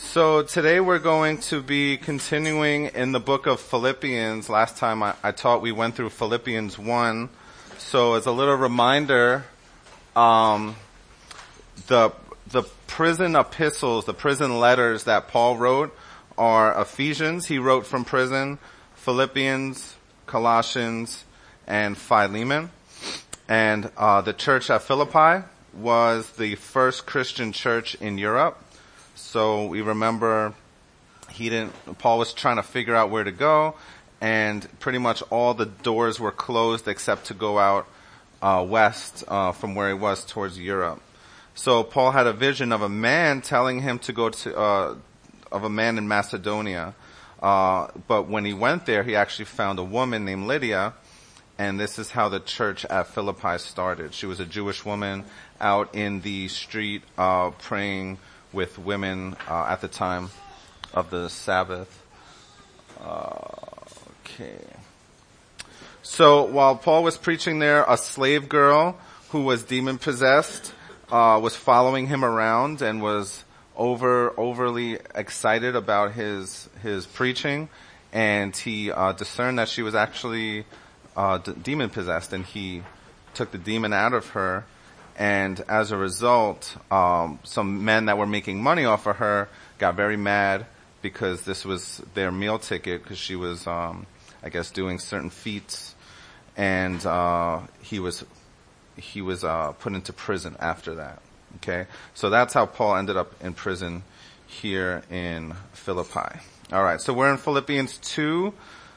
So today we're going to be continuing in the book of Philippians. Last time I taught, we went through Philippians 1. So as a little reminder, the prison epistles, the prison letters that Paul wrote are Ephesians, he wrote from prison, Philippians, Colossians, and Philemon. And the church at Philippi was the first Christian church in Europe. So we remember Paul was trying to figure out where to go, and pretty much all the doors were closed except to go out west from where he was towards Europe. So Paul had a vision of a man telling him to go to of a man in Macedonia. But when he went there, he actually found a woman named Lydia, and this is how the church at Philippi started. She was a Jewish woman out in the street praying with women at the time of the Sabbath. Okay. So while Paul was preaching there, a slave girl who was demon possessed was following him around and was overly excited about his preaching, and he discerned that she was actually demon possessed, and he took the demon out of her. And as a result, some men that were making money off of her got very mad because this was their meal ticket, because she was, I guess, doing certain feats, and he was put into prison after that. Okay, so that's how Paul ended up in prison here in Philippi. All right, so we're in Philippians 2,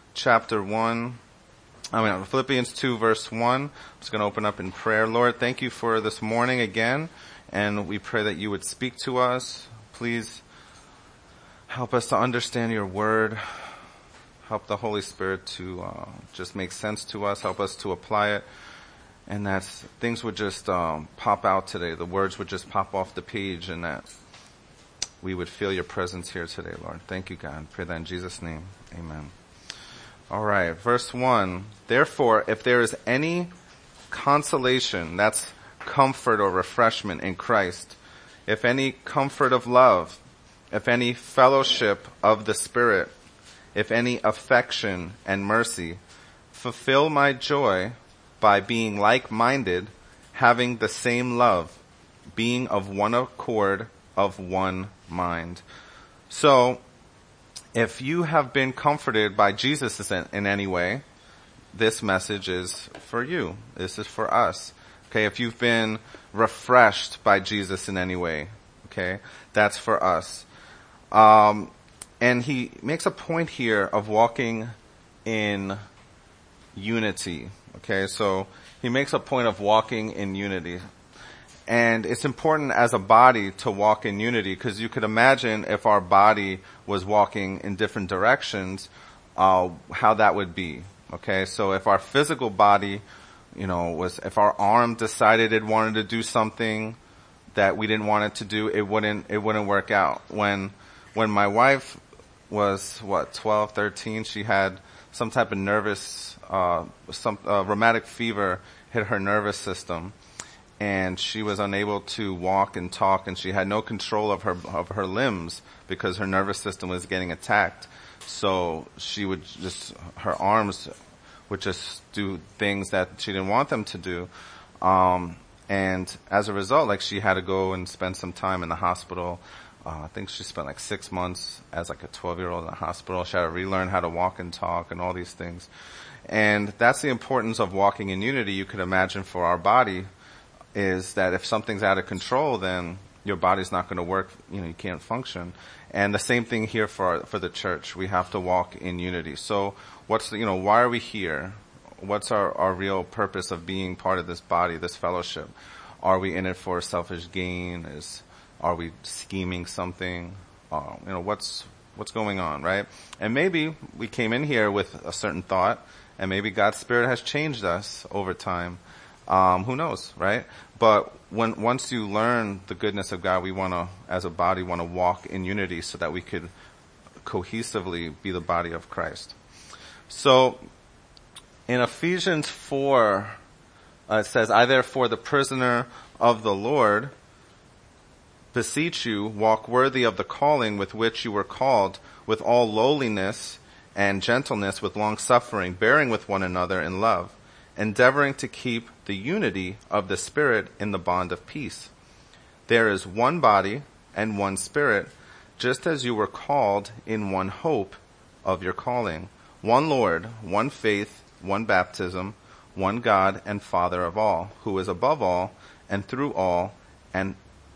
Philippians 2 verse 1. I'm just going to open up in prayer. Lord, thank you for this morning again, and we pray that you would speak to us. Please help us to understand your word. Help the Holy Spirit to just make sense to us. Help us to apply it, and that things would just pop out today. The words would just pop off the page, and that we would feel your presence here today, Lord. Thank you, God. Pray that in Jesus' name. Amen. All right, verse 1. Therefore, if there is any consolation, that's comfort or refreshment in Christ, if any comfort of love, if any fellowship of the Spirit, if any affection and mercy, fulfill my joy by being like-minded, having the same love, being of one accord, of one mind. So, if you have been comforted by Jesus in any way, this message is for you. This is for us. Okay, if you've been refreshed by Jesus in any way, okay, that's for us. And he makes a point here of walking in unity. Okay, so he makes a point of walking in unity. And it's important as a body to walk in unity, because you could imagine if our body was walking in different directions, how that would be. Okay, so if our physical body, if our arm decided it wanted to do something that we didn't want it to do, it wouldn't work out. When my wife was 12, 13, she had some type of rheumatic fever hit her nervous system, and she was unable to walk and talk, and she had no control of her limbs because her nervous system was getting attacked. So her arms would just do things that she didn't want them to do. And as a result, she had to go and spend some time in the hospital. I think she spent 6 months as a 12-year-old in the hospital. She had to relearn how to walk and talk and all these things. And that's the importance of walking in unity. You could imagine for our body is that if something's out of control, then your body's not going to work. You can't function. And the same thing here for the church. We have to walk in unity. So why are we here? What's our real purpose of being part of this body, this fellowship? Are we in it for selfish gain? Are we scheming something? What's going on, right? And maybe we came in here with a certain thought, and maybe God's Spirit has changed us over time. Who knows, right? But once you learn the goodness of God, we as a body, want to walk in unity so that we could cohesively be the body of Christ. So, in Ephesians 4, it says, I therefore, the prisoner of the Lord, beseech you, walk worthy of the calling with which you were called, with all lowliness and gentleness, with long suffering, bearing with one another in love, endeavoring to keep the unity of the Spirit in the bond of peace. There is one body and one Spirit, just as you were called in one hope of your calling, one Lord, one faith, one baptism, one God and Father of all, who is above all and through all and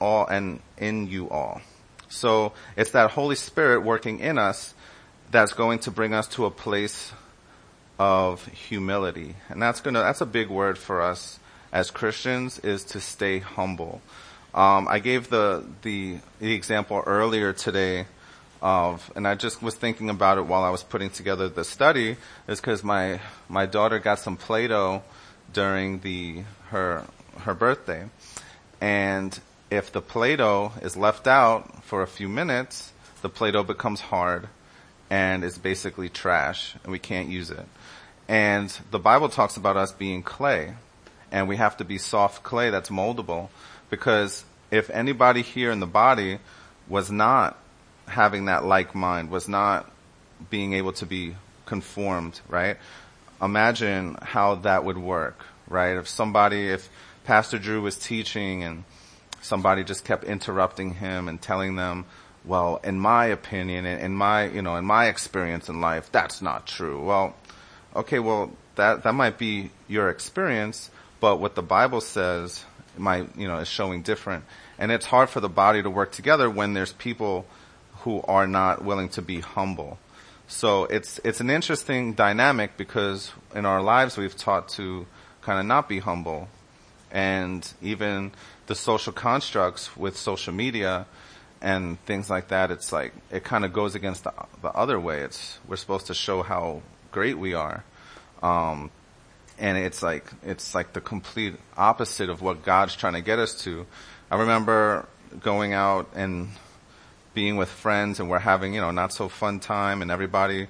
in you all. So it's that Holy Spirit working in us that's going to bring us to a place of humility. And that's a big word for us as Christians, is to stay humble. I gave the example earlier today and I just was thinking about it while I was putting together the study, is because my daughter got some Play-Doh during her birthday. And if the Play-Doh is left out for a few minutes, the Play-Doh becomes hard and is basically trash, and we can't use it. And the Bible talks about us being clay, and we have to be soft clay that's moldable, because if anybody here in the body was not having that like mind, was not being able to be conformed, right? Imagine how that would work, right? If Pastor Drew was teaching and somebody just kept interrupting him and telling them, well, in my opinion, in my experience in life, that's not true. Well, okay, that might be your experience, but what the Bible says is showing different. And it's hard for the body to work together when there's people who are not willing to be humble. So it's an interesting dynamic, because in our lives we've taught to kind of not be humble. And even the social constructs with social media and things like that, it's like, it kind of goes against the other way. We're supposed to show how great we are. And it's like the complete opposite of what God's trying to get us to. I remember going out and being with friends, and we're having, not so fun time, and everybody,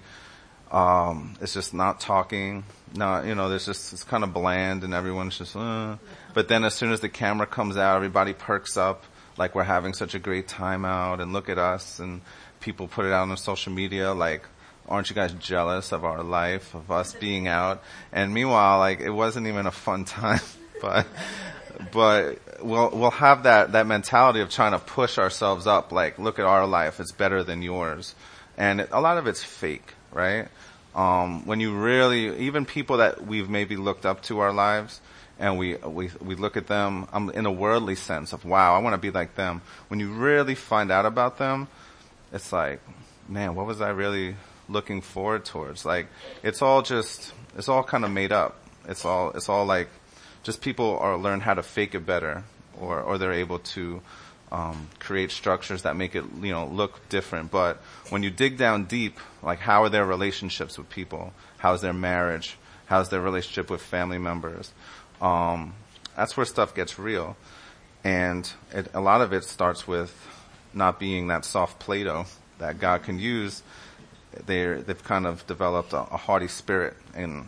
is just not talking. It's kind of bland, and everyone's just, But then as soon as the camera comes out, everybody perks up like we're having such a great time out, and look at us, and people put it out on social media like, aren't you guys jealous of our life, of us being out? And meanwhile, like, it wasn't even a fun time, but we'll have that mentality of trying to push ourselves up, like, look at our life, it's better than yours. And a lot of it's fake, right? When you really, even people that we've maybe looked up to our lives, and we look at them in a worldly sense of, wow, I want to be like them. When you really find out about them, it's like, man, what was I really looking forward towards? Like, it's all kind of made up. It's all like, just people learn how to fake it better, or they're able to create structures that make it, look different. But when you dig down deep, like, how are their relationships with people? How's their marriage? How's their relationship with family members? That's where stuff gets real. And a lot of it starts with not being that soft Play-Doh that God can use. They've kind of developed a haughty spirit, and,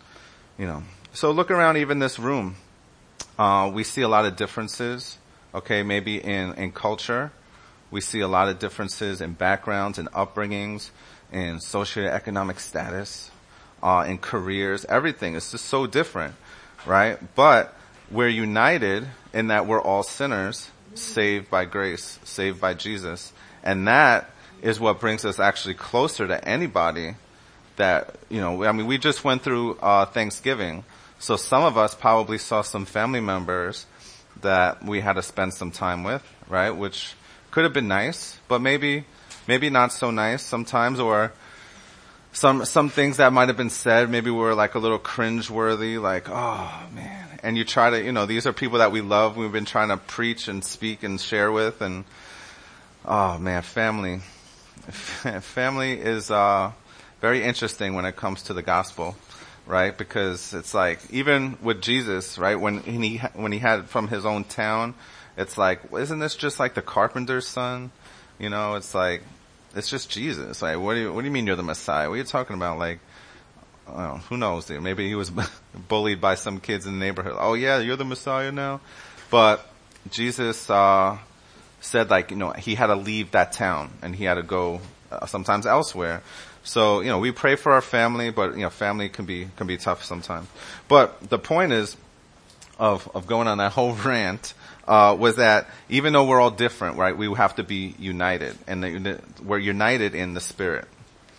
So look around even this room. We see a lot of differences, okay, maybe in culture. We see a lot of differences in backgrounds and upbringings, in socioeconomic status, in careers. Everything is just so different, right? But we're united in that we're all sinners, saved by grace, saved by Jesus. And that is what brings us actually closer to anybody that, we just went through Thanksgiving. So some of us probably saw some family members that we had to spend some time with, right? Which could have been nice, but maybe not so nice sometimes, or some things that might have been said, maybe were like a little cringe-worthy, like, oh man. And you try to, these are people that we love, we've been trying to preach and speak and share with, and oh man, family is very interesting when it comes to the gospel, right? Because it's like, even with Jesus, right, when he had from his own town, it's like, isn't this just like the carpenter's son? It's like, it's just Jesus. Like, what do you mean you're the Messiah? What are you talking about? Like, who knows? Maybe he was bullied by some kids in the neighborhood. Oh yeah, you're the Messiah now? But Jesus, said like, he had to leave that town and he had to go sometimes elsewhere. So, we pray for our family, but, family can be tough sometimes. But the point is of going on that whole rant, was that even though we're all different, right, we have to be united, and we're united in the Spirit.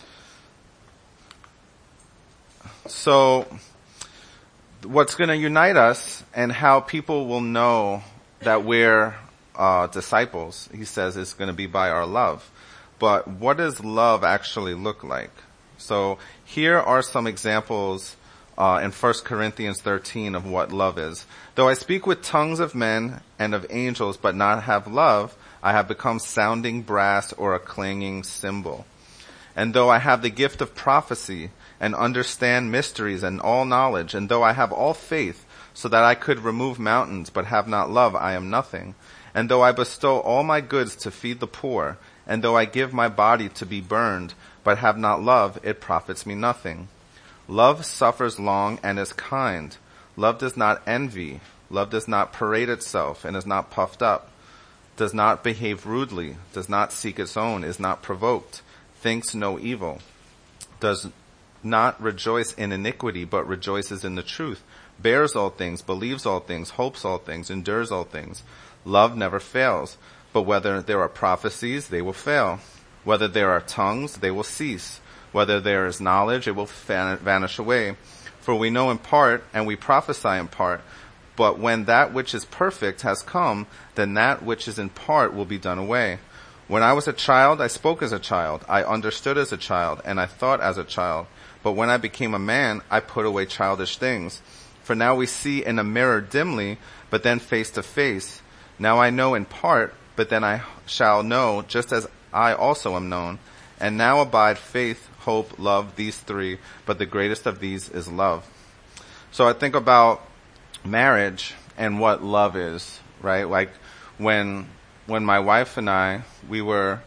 So, what's going to unite us and how people will know that we're disciples, he says, is going to be by our love. But what does love actually look like? So here are some examples in 1 Corinthians 13 of what love is. Though I speak with tongues of men and of angels, but not have love, I have become sounding brass or a clanging cymbal. And though I have the gift of prophecy and understand mysteries and all knowledge, and though I have all faith so that I could remove mountains, but have not love, I am nothing. And though I bestow all my goods to feed the poor, and though I give my body to be burned, but have not love, it profits me nothing. Love suffers long and is kind. Love does not envy. Love does not parade itself and is not puffed up, does not behave rudely, does not seek its own, is not provoked, thinks no evil, does not rejoice in iniquity, but rejoices in the truth, bears all things, believes all things, hopes all things, endures all things. Love never fails. But whether there are prophecies, they will fail. Whether there are tongues, they will cease. Whether there is knowledge, it will vanish away. For we know in part, and we prophesy in part. But when that which is perfect has come, then that which is in part will be done away. When I was a child, I spoke as a child. I understood as a child, and I thought as a child. But when I became a man, I put away childish things. For now we see in a mirror dimly, but then face to face. Now I know in part, but then I shall know, just as I also am known. And now abide faith, hope, love, these three, but the greatest of these is love. So I think about marriage and what love is, right? Like when my wife and I, we were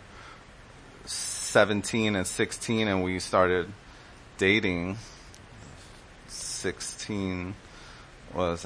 17 and 16 and we started dating. 16 was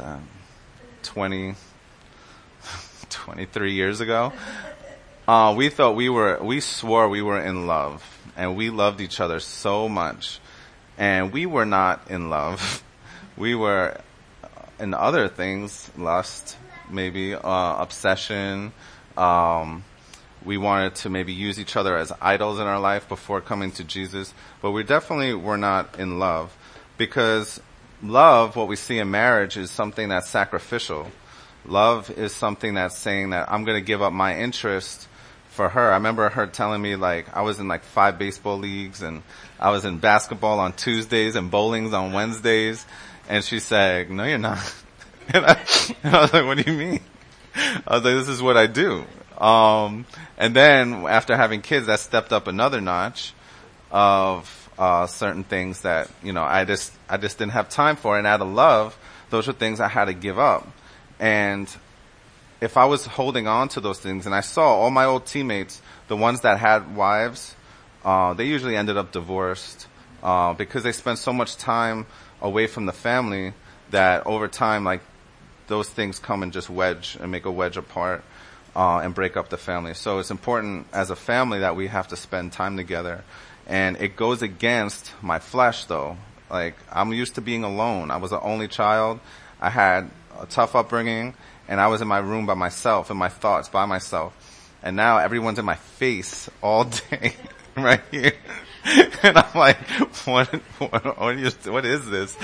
23 years ago. We swore we were in love, and we loved each other so much, and we were not in love. We were in other things, lust, maybe, obsession. We wanted to maybe use each other as idols in our life before coming to Jesus, but we definitely were not in love, because love, what we see in marriage, is something that's sacrificial. Love is something that's saying that I'm going to give up my interest for her. I remember her telling me, like, I was in like 5 baseball leagues, and I was in basketball on Tuesdays and bowlings on Wednesdays. And she said, no, you're not. And I was like, what do you mean? I was like, this is what I do. And then after having kids, that stepped up another notch of certain things that, I just didn't have time for. And out of love, those were things I had to give up. And if I was holding on to those things, and I saw all my old teammates, the ones that had wives, they usually ended up divorced, because they spent so much time away from the family that over time, like, those things come and just make a wedge apart, and break up the family. So it's important as a family that we have to spend time together. And it goes against my flesh, though. Like, I'm used to being alone. I was the only child. I had a tough upbringing, and I was in my room by myself, in my thoughts by myself. And now everyone's in my face all day, right here. And I'm like, what is this?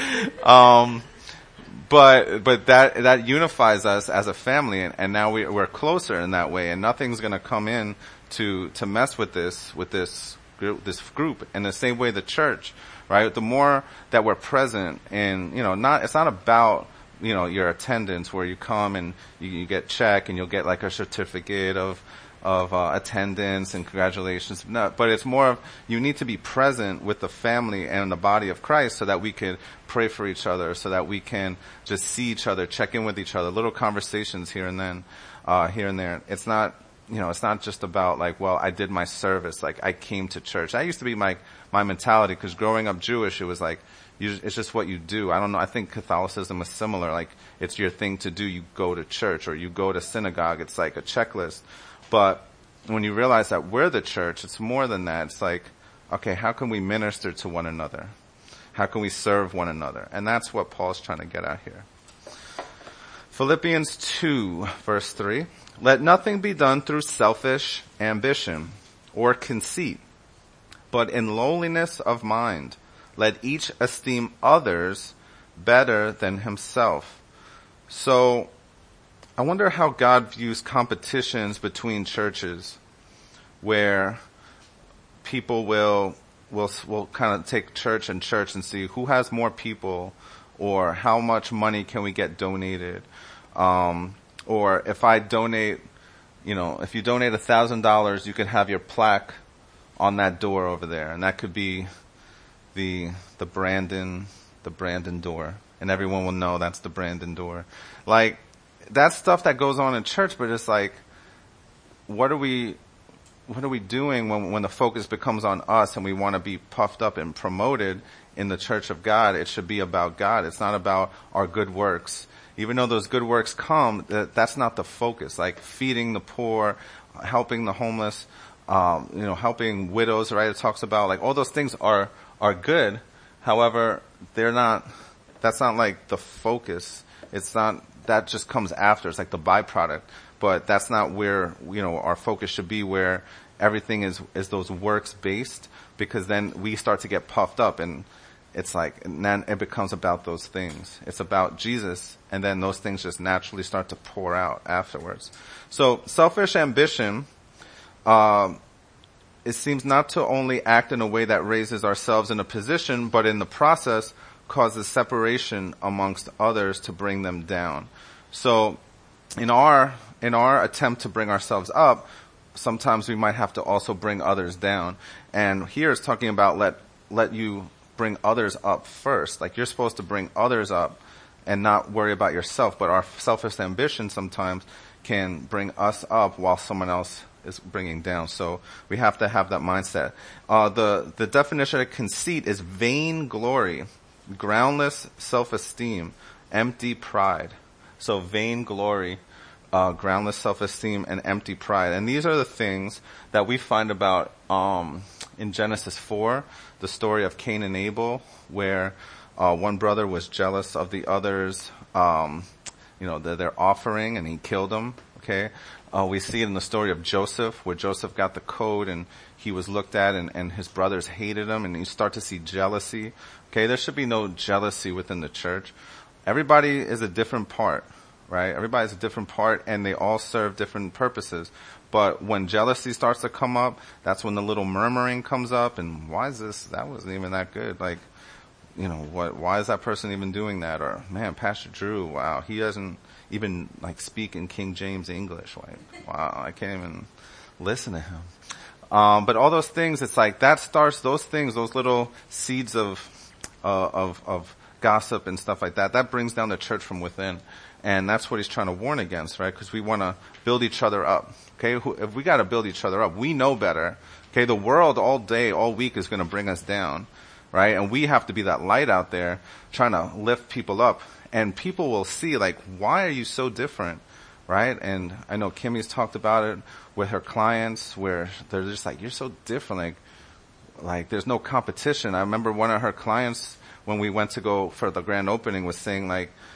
But that unifies us as a family, and now we're closer in that way, and nothing's gonna come in to mess with this group. In the same way, the church, right? The more that we're present in, it's not about, your attendance where you come and you get check and you'll get like a certificate of attendance and congratulations. No, but it's more of, you need to be present with the family and the body of Christ so that we can pray for each other, so that we can just see each other, check in with each other, little conversations here and there. It's not, it's not just about like, well, I did my service, like I came to church. That used to be my mentality, because growing up Jewish, it was like, it's just what you do. I don't know. I think Catholicism is similar. Like, it's your thing to do. You go to church or you go to synagogue. It's like a checklist. But when you realize that we're the church, it's more than that. It's like, okay, how can we minister to one another? How can we serve one another? And that's what Paul's trying to get at here. Philippians 2, verse 3. Let nothing be done through selfish ambition or conceit, but in lowliness of mind, let each esteem others better than himself. So, I wonder how God views competitions between churches, where people will kind of take church and see who has more people, or how much money can we get donated. Or if I donate, if you donate $1,000, you can have your plaque on that door over there, and that could be the Brandon door, and everyone will know that's the Brandon door. Like, that's stuff that goes on in church, but it's like, what are we doing when the focus becomes on us and we want to be puffed up and promoted in the church of God? It should be about God. It's not about our good works. Even though those good works come, that's not the focus. Like feeding the poor, helping the homeless, helping widows, right? It talks about, like, all those things are good. However, that's not like the focus. It's not, that just comes after. It's like the byproduct. But that's not where, our focus should be, where everything is those works based, because then we start to get puffed up, and it's like, and then it becomes about those things. It's about Jesus, and then those things just naturally start to pour out afterwards. So selfish ambition, it seems not to only act in a way that raises ourselves in a position, but in the process causes separation amongst others to bring them down. So in our attempt to bring ourselves up, sometimes we might have to also bring others down. And here it's talking about let you bring others up first. Like, you're supposed to bring others up and not worry about yourself. But our selfish ambition sometimes can bring us up while someone else is bringing down. So we have to have that mindset. The definition of conceit is vain glory, groundless self-esteem, empty pride. So vain glory, groundless self-esteem, and empty pride. And these are the things that we find about in Genesis 4, the story of Cain and Abel, where one brother was jealous of the other's, their offering, and he killed him. Okay, we see it in the story of Joseph, where Joseph got the coat and he was looked at, and his brothers hated him, and you start to see jealousy. Okay, there should be no jealousy within the church. Everybody is a different part, right? Everybody's a different part, and they all serve different purposes. But when jealousy starts to come up, that's when the little murmuring comes up, and why is this? That wasn't even that good. Like, why is that person even doing that? Or, man, Pastor Drew, wow, he doesn't even speak in King James English. Like, wow, I can't even listen to him. But all those things, it's like that starts, those things, those little seeds of gossip and stuff like that, that brings down the church from within. And that's what he's trying to warn against, right? Because we want to build each other up. Okay, if we got to build each other up, we know better. Okay, the world all day, all week is going to bring us down, right? And we have to be that light out there trying to lift people up. And people will see, why are you so different, right? And I know Kimmy's talked about it with her clients, where they're just like, you're so different. Like there's no competition. I remember one of her clients, when we went to go for the grand opening, was saying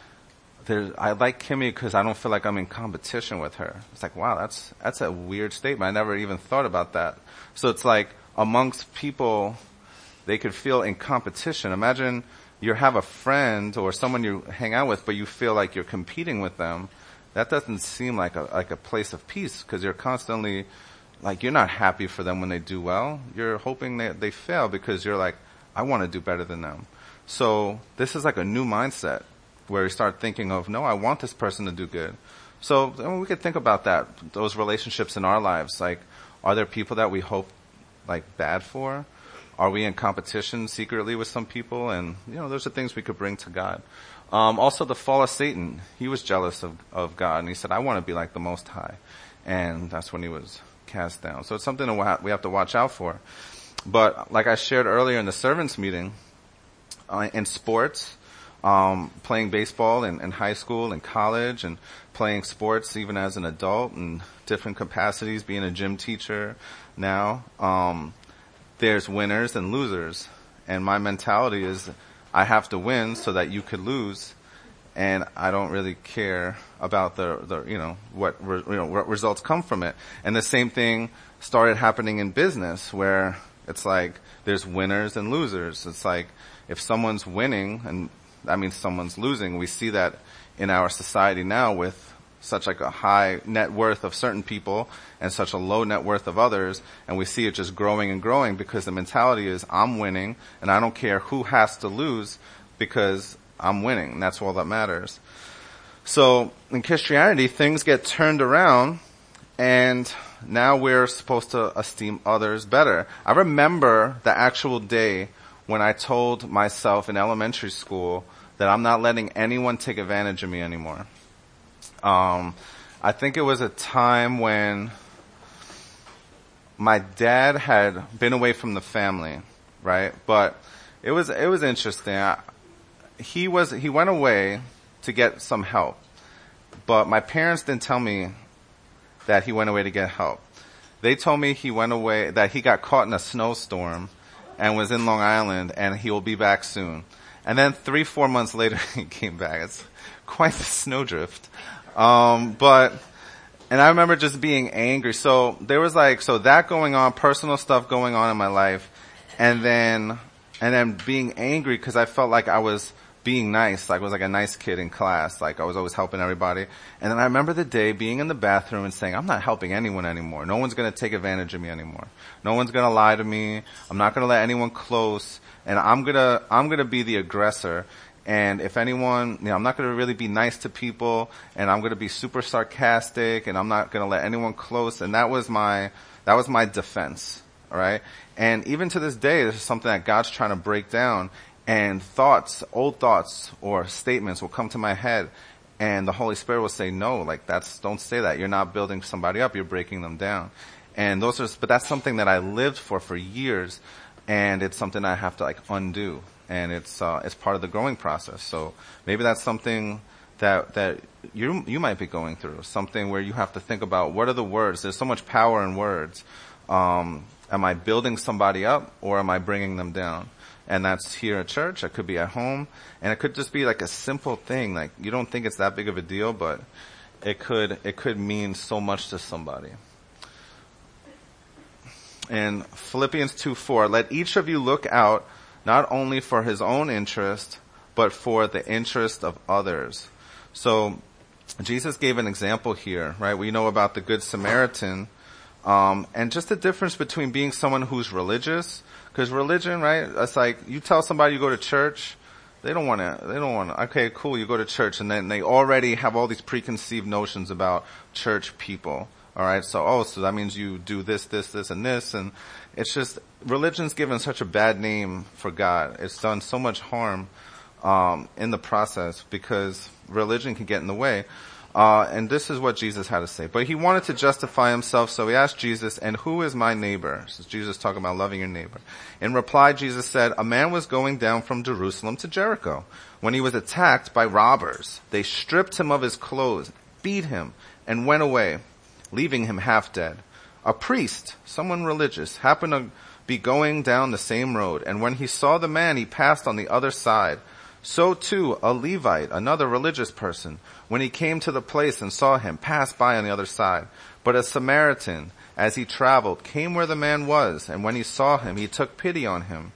I like Kimmy because I don't feel like I'm in competition with her. It's like, wow, that's a weird statement. I never even thought about that. So it's like amongst people, they could feel in competition. Imagine you have a friend or someone you hang out with, but you feel like you're competing with them. That doesn't seem like a place of peace, because you're constantly, you're not happy for them when they do well. You're hoping that they fail because you're like, I want to do better than them. So this is like a new mindset, where you start thinking of, no, I want this person to do good. So we could think about that, those relationships in our lives. Are there people that we hope bad for? Are we in competition secretly with some people? And, those are things we could bring to God. Also the fall of Satan. He was jealous of God, and he said, I want to be like the Most High. And that's when he was cast down. So it's something that we have to watch out for. But like I shared earlier in the servants meeting, in sports, playing baseball in high school and college, and playing sports even as an adult in different capacities, being a gym teacher now. There's winners and losers. And my mentality is I have to win so that you could lose. And I don't really care about what results come from it. And the same thing started happening in business, where it's like there's winners and losers. It's like if someone's winning, and that means someone's losing. We see that in our society now with such like a high net worth of certain people and such a low net worth of others, and we see it just growing and growing because the mentality is I'm winning and I don't care who has to lose because I'm winning, and that's all that matters. So in Christianity, things get turned around, and now we're supposed to esteem others better. I remember the actual day when I told myself in elementary school that I'm not letting anyone take advantage of me anymore. I think it was a time when my dad had been away from the family, right? But it was interesting. He went away to get some help, but my parents didn't tell me that he went away to get help. They told me he went away, that he got caught in a snowstorm and was in Long Island and he will be back soon. And then 3-4 months later he came back. It's quite the snowdrift. And I remember just being angry. So there was that going on, personal stuff going on in my life, and then being angry because I felt like I was being nice, like I was like a nice kid in class, like I was always helping everybody. And then I remember the day being in the bathroom and saying, I'm not helping anyone anymore. No one's gonna take advantage of me anymore. No one's gonna lie to me. I'm not gonna let anyone close, and I'm gonna be the aggressor. And if anyone, I'm not going to really be nice to people, and I'm going to be super sarcastic, and I'm not going to let anyone close. And that was my defense. All right. And even to this day, this is something that God's trying to break down, and old thoughts or statements will come to my head, and the Holy Spirit will say, no, don't say that. You're not building somebody up. You're breaking them down. And but that's something that I lived for years, and it's something I have to undo. And it's part of the growing process. So maybe that's something that you might be going through, something where you have to think about what are the words. There's so much power in words. Am I building somebody up, or am I bringing them down? And that's here at church. It could be at home, and it could just be like a simple thing. Like you don't think it's that big of a deal, but it could mean so much to somebody. In Philippians 2:4, let each of you look out not only for his own interest, but for the interest of others. So Jesus gave an example here, right? We know about the Good Samaritan, and just the difference between being someone who's religious, because religion, right? It's like you tell somebody you go to church, they don't want to, okay, cool, you go to church, and then they already have all these preconceived notions about church people. All right, so that means you do this, and this, and it's just religion's given such a bad name for God. It's done so much harm in the process because religion can get in the way. And this is what Jesus had to say. But he wanted to justify himself, so he asked Jesus, "And who is my neighbor?" This is Jesus talking about loving your neighbor. In reply, Jesus said, "A man was going down from Jerusalem to Jericho when he was attacked by robbers. They stripped him of his clothes, beat him, and went away, leaving him half dead. A priest, someone religious, happened to be going down the same road, and when he saw the man, he passed on the other side. So too, a Levite, another religious person, when he came to the place and saw him, passed by on the other side. But a Samaritan, as he traveled, came where the man was, and when he saw him, he took pity on him.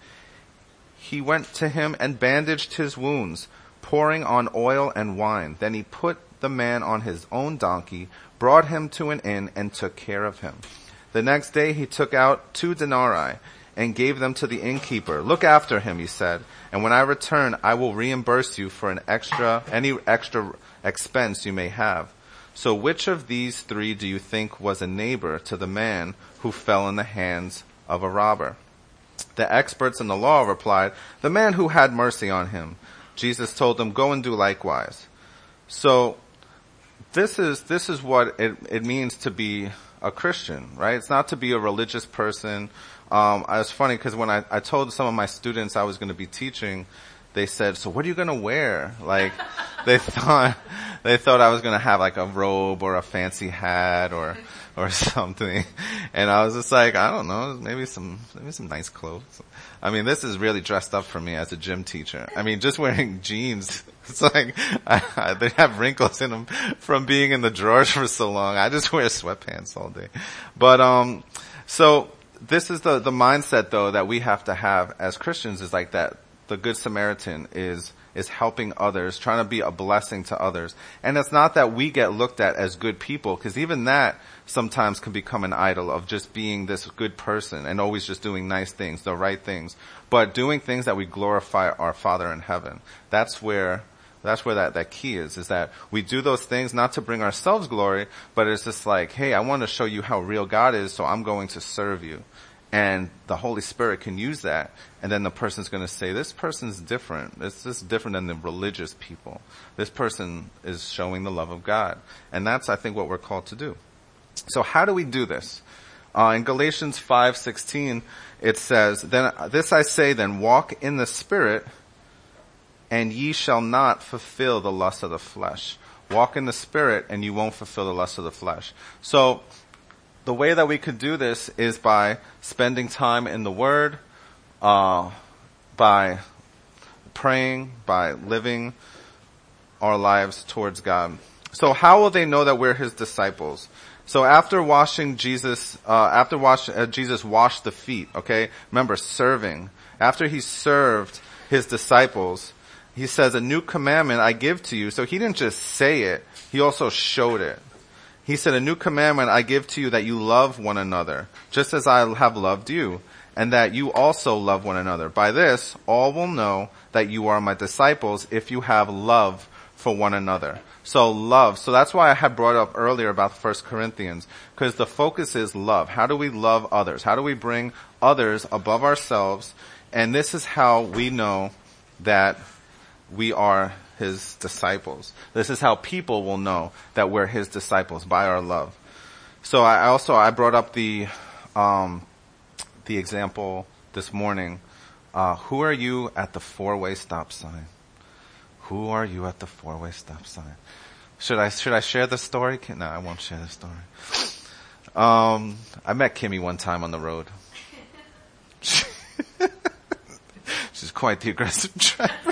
He went to him and bandaged his wounds, pouring on oil and wine. Then he put the man on his own donkey, brought him to an inn, and took care of him. The next day he took out 2 denarii and gave them to the innkeeper. 'Look after him,' he said, 'and when I return, I will reimburse you for any extra expense you may have.' So which of these 3 do you think was a neighbor to the man who fell in the hands of a robber?" The experts in the law replied, "The man who had mercy on him." Jesus told them, "Go and do likewise." So this is what it means to be a Christian, right? It's not to be a religious person. It was funny because when I told some of my students I was going to be teaching, they said, so what are you going to wear? Like, they thought I was going to have like a robe or a fancy hat or something. And I was just like, I don't know, maybe some nice clothes. I mean, this is really dressed up for me as a gym teacher. I mean, just wearing jeans, it's like, they have wrinkles in them from being in the drawers for so long. I just wear sweatpants all day. But, so this is the mindset though that we have to have as Christians, is like that the Good Samaritan is helping others, trying to be a blessing to others. And it's not that we get looked at as good people, because even that sometimes can become an idol of just being this good person and always just doing nice things, the right things, but doing things that we glorify our Father in heaven. That's where that key is that we do those things not to bring ourselves glory, but it's just like, hey, I want to show you how real God is, so I'm going to serve you. And the Holy Spirit can use that. And then the person's going to say, this person's different. This is different than the religious people. This person is showing the love of God. And that's, I think, what we're called to do. So how do we do this? In Galatians 5:16, it says, "Then this I say then, walk in the Spirit, and ye shall not fulfill the lust of the flesh." Walk in the Spirit, and you won't fulfill the lust of the flesh. So the way that we could do this is by spending time in the Word, by praying, by living our lives towards God. So how will they know that we're His disciples? So after Jesus washed the feet, okay? Remember, serving. After He served His disciples, He says, "A new commandment I give to you." So He didn't just say it, He also showed it. He said, "A new commandment I give to you, that you love one another, just as I have loved you, and that you also love one another. By this, all will know that you are my disciples, if you have love for one another." So love. So that's why I had brought up earlier about 1 Corinthians, because the focus is love. How do we love others? How do we bring others above ourselves? And this is how we know that we are His disciples. This is how people will know that we're His disciples, by our love. So I brought up the example this morning. Who are you at the 4-way stop sign? Who are you at the 4-way stop sign? Should I share the story? No, I won't share the story. I met Kimmy one time on the road. She's quite the aggressive driver.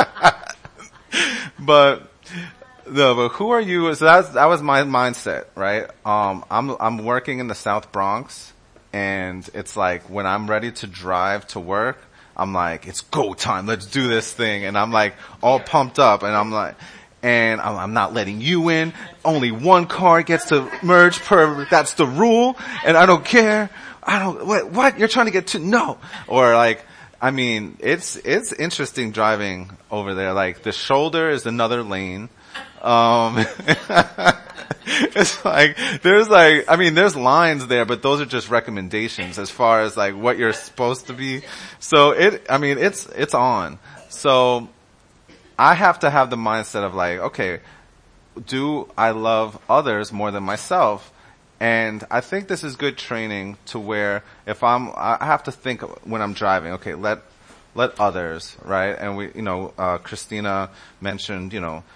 But who are you? So that was my mindset, right? I'm working in the South Bronx, and it's like when I'm ready to drive to work, I'm like, it's go time. Let's do this thing. And I'm like all pumped up, and I'm like, and I'm not letting you in. Only one car gets to merge that's the rule. And I don't care. What? You're trying to get to? No. Or like, I mean, it's interesting driving over there. Like, the shoulder is another lane. It's like, there's lines there, but those are just recommendations as far as like what you're supposed to be. So it's on. So I have to have the mindset of like, okay, do I love others more than myself? And I think this is good training to where I have to think when I'm driving, okay, let others, right? And Christina mentioned,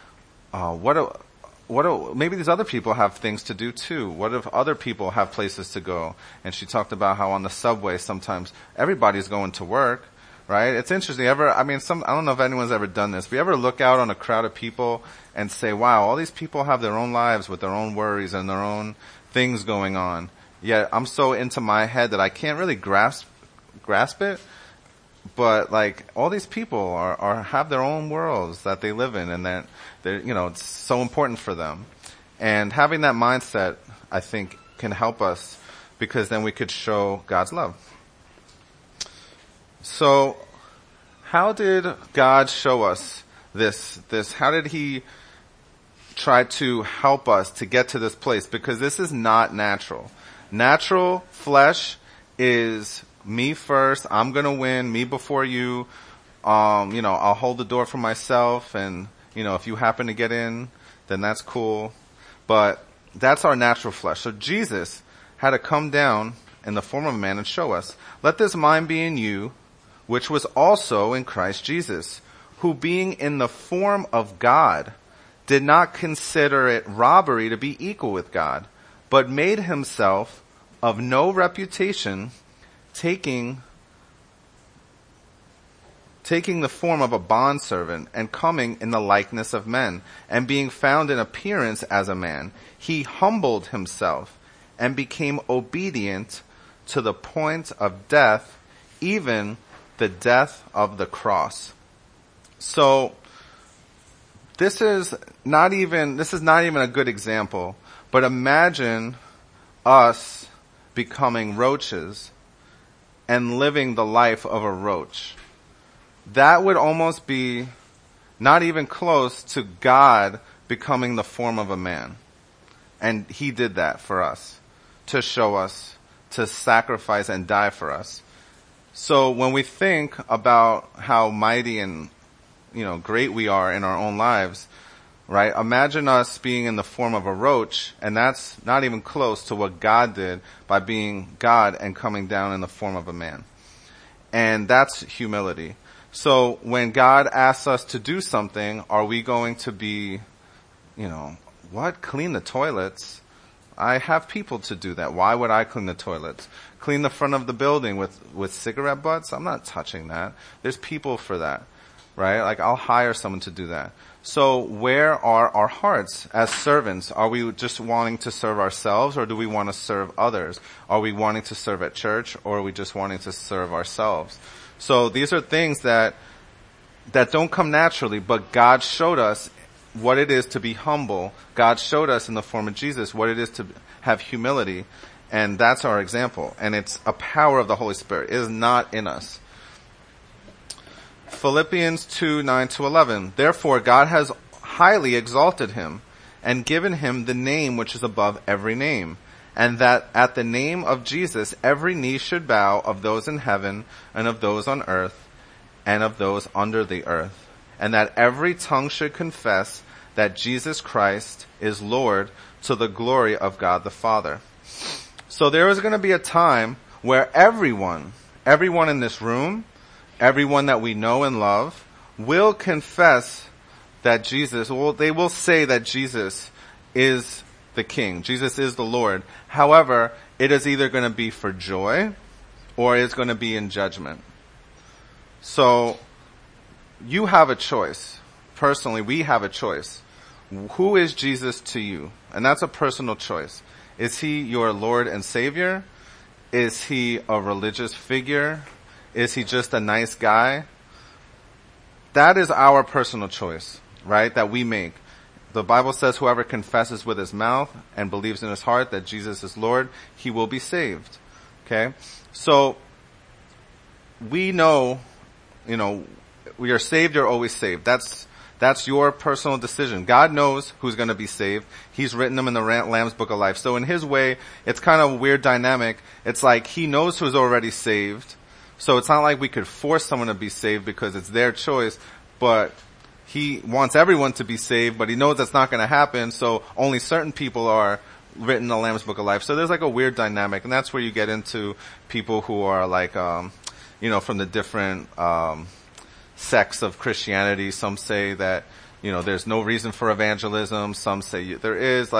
maybe these other people have things to do too. What if other people have places to go? And she talked about how on the subway sometimes everybody's going to work, right? It's interesting. I don't know if anyone's ever done this. But you ever look out on a crowd of people and say, wow, all these people have their own lives with their own worries and their own things going on. Yet I'm so into my head that I can't really grasp it. But like, all these people have their own worlds that they live in, and that it's so important for them. And having that mindset, I think, can help us, because then we could show God's love. So, how did God show us this? How did He try to help us to get to this place? Because this is not natural. Natural flesh is me first. I'm gonna win. Me before you. I'll hold the door for myself, and if you happen to get in, then that's cool. But that's our natural flesh. So Jesus had to come down in the form of a man and show us, "Let this mind be in you, which was also in Christ Jesus, who being in the form of God did not consider it robbery to be equal with God, but made himself of no reputation, taking the form of a bondservant and coming in the likeness of men, and being found in appearance as a man, he humbled himself and became obedient to the point of death, even the death of the cross. So, this is not even a good example, but imagine us becoming roaches and living the life of a roach. That would almost be not even close to God becoming the form of a man. And he did that for us, to show us, to sacrifice and die for us. So when we think about how mighty and, great we are in our own lives, right? Imagine us being in the form of a roach, and that's not even close to what God did by being God and coming down in the form of a man. And that's humility. So when God asks us to do something, are we going to be, what? Clean the toilets? I have people to do that. Why would I clean the toilets? Clean the front of the building with cigarette butts? I'm not touching that. There's people for that, right? Like, I'll hire someone to do that. So where are our hearts as servants? Are we just wanting to serve ourselves, or do we want to serve others? Are we wanting to serve at church, or are we just wanting to serve ourselves? So these are things that don't come naturally, but God showed us what it is to be humble. God showed us in the form of Jesus what it is to have humility, and that's our example. And it's a power of the Holy Spirit. It is not in us. Philippians 2:9-11. Therefore God has highly exalted him and given him the name which is above every name, and that at the name of Jesus every knee should bow, of those in heaven and of those on earth and of those under the earth, and that every tongue should confess that Jesus Christ is Lord, to the glory of God the Father. So there is going to be a time where everyone in this room, everyone that we know and love, will confess that they will say that Jesus is the King. Jesus is the Lord. However, it is either going to be for joy or it's going to be in judgment. So, you have a choice. Personally, we have a choice. Who is Jesus to you? And that's a personal choice. Is he your Lord and Savior? Is he a religious figure? Is he just a nice guy? That is our personal choice, right? That we make. The Bible says whoever confesses with his mouth and believes in his heart that Jesus is Lord, he will be saved. Okay? So, we know, we are saved, you're always saved. That's your personal decision. God knows who's going to be saved. He's written them in the Lamb's Book of Life. So in his way, it's kind of a weird dynamic. It's like he knows who's already saved. So it's not like we could force someone to be saved because it's their choice, but he wants everyone to be saved, but he knows that's not going to happen, so only certain people are written in the Lamb's Book of Life. So there's like a weird dynamic, and that's where you get into people who are like, from the different, sects of Christianity. Some say that, there's no reason for evangelism. Some say there is,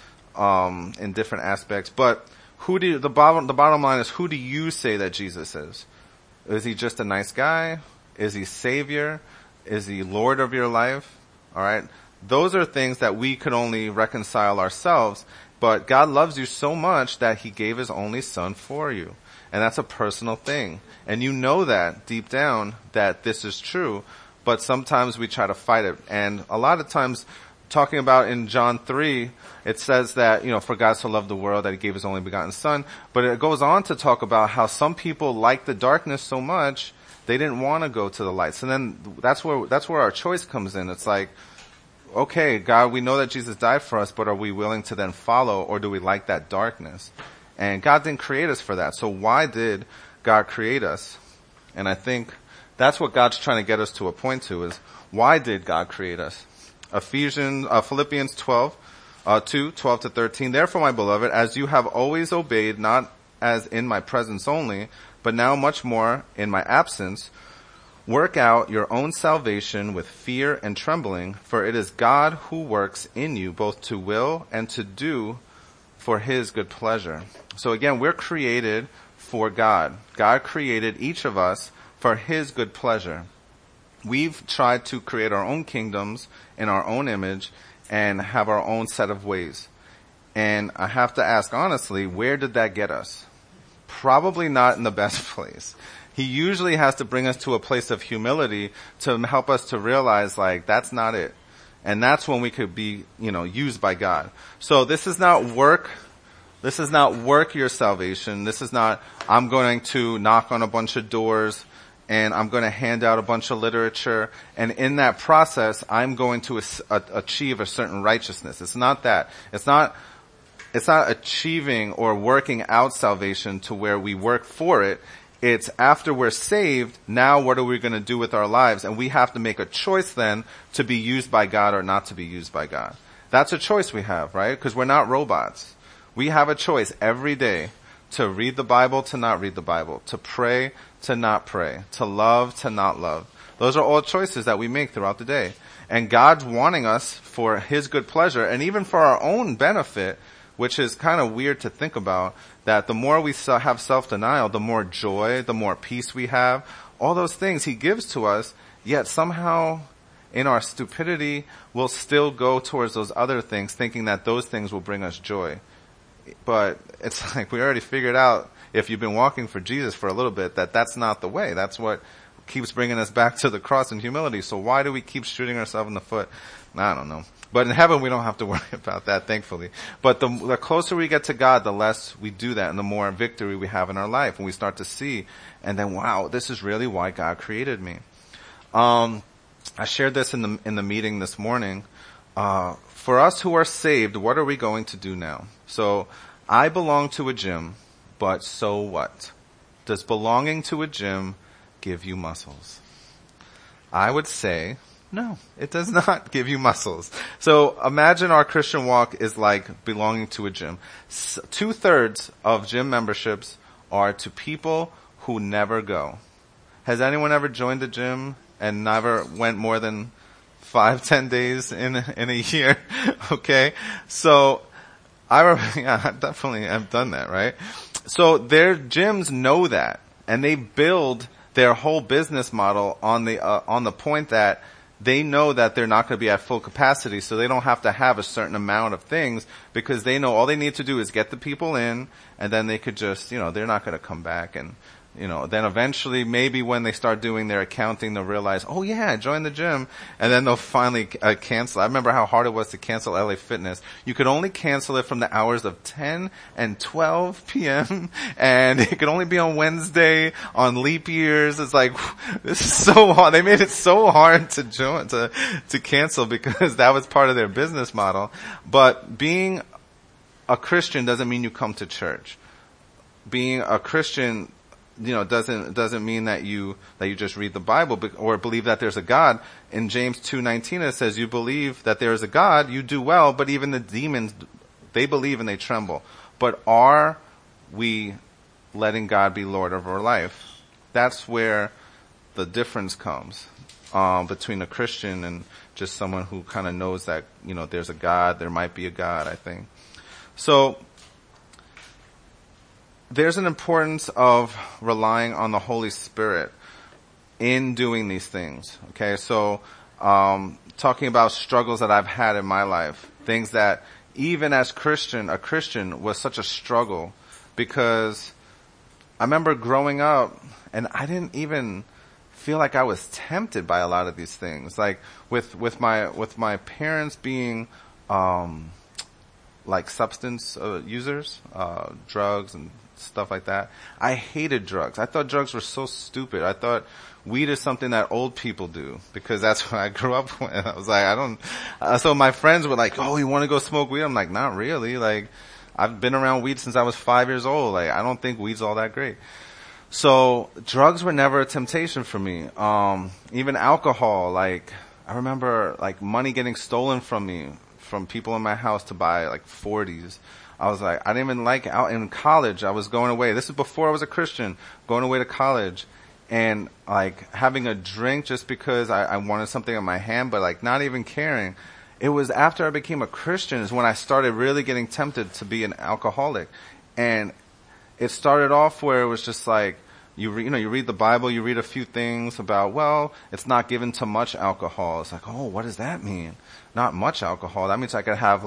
in different aspects. But the bottom line is, who do you say that Jesus is? Is he just a nice guy? Is he Savior? Is he Lord of your life? Alright? Those are things that we could only reconcile ourselves, but God loves you so much that he gave his only son for you. And that's a personal thing. And you know that deep down that this is true, but sometimes we try to fight it. And a lot of times, talking about in John 3, it says that, for God so loved the world that he gave his only begotten son. But it goes on to talk about how some people like the darkness so much, they didn't want to go to the light. So then that's where our choice comes in. It's like, okay, God, we know that Jesus died for us, but are we willing to then follow, or do we like that darkness? And God didn't create us for that. So why did God create us? And I think that's what God's trying to get us to a point to, is why did God create us? Philippians 2:12-13. Therefore, my beloved, as you have always obeyed, not as in my presence only, but now much more in my absence, Work out your own salvation with fear and trembling, for it is God who works in you both to will and to do for his good pleasure. So again, we're created for God. God created each of us for his good pleasure. We've tried to create our own kingdoms in our own image and have our own set of ways. And I have to ask honestly, where did that get us? Probably not in the best place. He usually has to bring us to a place of humility to help us to realize, like, that's not it. And that's when we could be, used by God. So this is not work. This is not work your salvation. This is not, I'm going to knock on a bunch of doors and I'm going to hand out a bunch of literature. And in that process, I'm going to achieve a certain righteousness. It's not that. It's not achieving or working out salvation to where we work for it. It's after we're saved, now what are we going to do with our lives? And we have to make a choice then to be used by God or not to be used by God. That's a choice we have, right? Because we're not robots. We have a choice every day to read the Bible, to not read the Bible, to pray, to not pray, to love, to not love. Those are all choices that we make throughout the day. And God's wanting us for his good pleasure and even for our own benefit, which is kind of weird to think about, that the more we have self-denial, the more joy, the more peace we have, all those things he gives to us, yet somehow in our stupidity we'll still go towards those other things thinking that those things will bring us joy. But it's like we already figured out, if you've been walking for Jesus for a little bit, that that's not the way. That's what keeps bringing us back to the cross and humility. So why do we keep shooting ourselves in the foot? I don't know. But in heaven, we don't have to worry about that, thankfully. But the closer we get to God, the less we do that and the more victory we have in our life. And we start to see, and then, wow, this is really why God created me. I shared this in the meeting this morning. For us who are saved, what are we going to do now? So, I belong to a gym, but so what? Does belonging to a gym give you muscles? I would say, no, it does not give you muscles. So imagine our Christian walk is like belonging to a gym. 2/3 of gym memberships are to people who never go. Has anyone ever joined the gym and never went more than 5-10 days in a year? Okay. So I've done that, right? So their gyms know that, and they build their whole business model on the point that they know that they're not going to be at full capacity, so they don't have to have a certain amount of things because they know all they need to do is get the people in, and then they could just, they're not going to come back. And, then eventually maybe when they start doing their accounting, they'll realize, oh yeah, I joined the gym, and then they'll finally cancel. I remember how hard it was to cancel LA Fitness. You could only cancel it from the hours of 10 and 12 p.m., and it could only be on Wednesday, on leap years. It's like, this is so hard. They made it so hard to join, to cancel, because that was part of their business model. But being a Christian doesn't mean you come to church. Being a Christian doesn't mean that you just read the Bible or believe that there's a God. In James 2:19 it says, you believe that there is a God, you do well, but even the demons, they believe and they tremble. But are we letting God be Lord of our life? That's where the difference comes between a Christian and just someone who kind of knows that, there's a God, there might be a God, I think. So there's an importance of relying on the Holy Spirit in doing these things. Okay, so talking about struggles that I've had in my life, things that even as a Christian was such a struggle, because I remember growing up and I didn't even feel like I was tempted by a lot of these things. Like with my parents being like substance users, drugs and stuff like that. I hated drugs. I thought drugs were so stupid. I thought weed is something that old people do, because that's what I grew up with. I was like, so my friends were like, oh, you want to go smoke weed? I'm like, not really. Like, I've been around weed since I was 5 years old. Like, I don't think weed's all that great. So drugs were never a temptation for me. Even alcohol, like, I remember like money getting stolen from me, from people in my house to buy like 40s. I was like, I didn't even like out in college. I was going away. This is before I was a Christian, going away to college. and like having a drink just because I wanted something in my hand, but like not even caring. It was after I became a Christian is when I started really getting tempted to be an alcoholic. And it started off where it was just like, you read the Bible, you read a few things about, well, it's not given to much alcohol. It's like, oh, what does that mean? Not much alcohol. That means I could have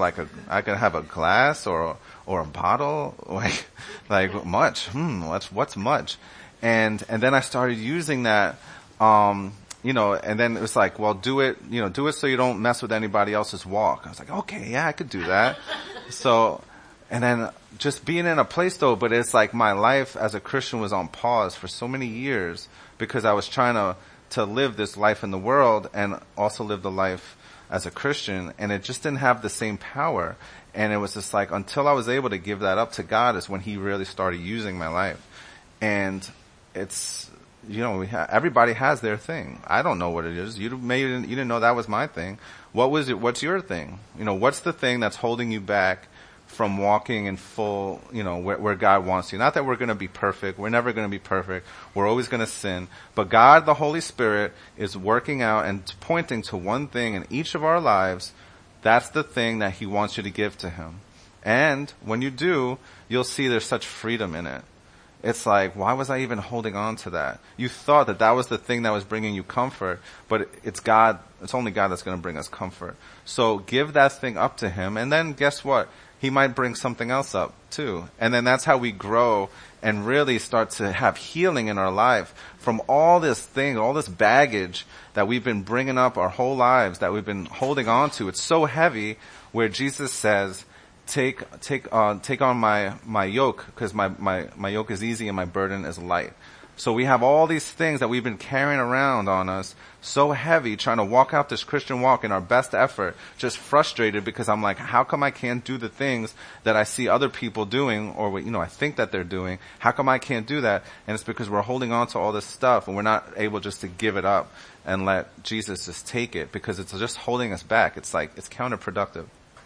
a glass or a bottle, like much. What's much? And then I started using that, and then it was like, well, do it so you don't mess with anybody else's walk. I was like, okay, yeah, I could do that. So, and then just being in a place though, but it's like my life as a Christian was on pause for so many years because I was trying to live this life in the world and also live the life as a Christian, and it just didn't have the same power. And it was just like, until I was able to give that up to God is when He really started using my life. And it's, everybody has their thing. I don't know what it is. You didn't know that was my thing. What's your thing? What's the thing that's holding you back from walking in full, where God wants you? Not that we're going to be perfect. We're never going to be perfect. We're always going to sin. But God, the Holy Spirit, is working out and pointing to one thing in each of our lives. That's the thing that He wants you to give to Him. And when you do, you'll see there's such freedom in it. It's like, why was I even holding on to that? You thought that was the thing that was bringing you comfort, but it's God, it's only God that's going to bring us comfort. So give that thing up to Him, and then guess what? He might bring something else up too. And then that's how we grow and really start to have healing in our life from all this baggage that we've been bringing up our whole lives, that we've been holding on to. It's so heavy, where Jesus says, take on my yoke, because my yoke is easy and my burden is light. So we have all these things that we've been carrying around on us, so heavy, trying to walk out this Christian walk in our best effort, just frustrated because I'm like, how come I can't do the things that I see other people doing, or I think that they're doing? How come I can't do that? And it's because we're holding on to all this stuff and we're not able just to give it up and let Jesus just take it, because it's just holding us back. It's like, it's counterproductive.